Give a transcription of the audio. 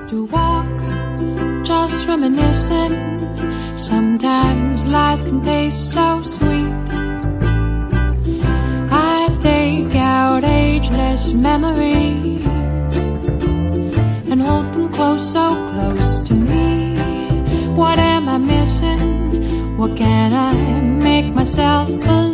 to walk, just reminiscing. Sometimes lies can taste so sweet. I take out ageless memories and hold them close, so close to me. What am I missing? What can I make myself believe?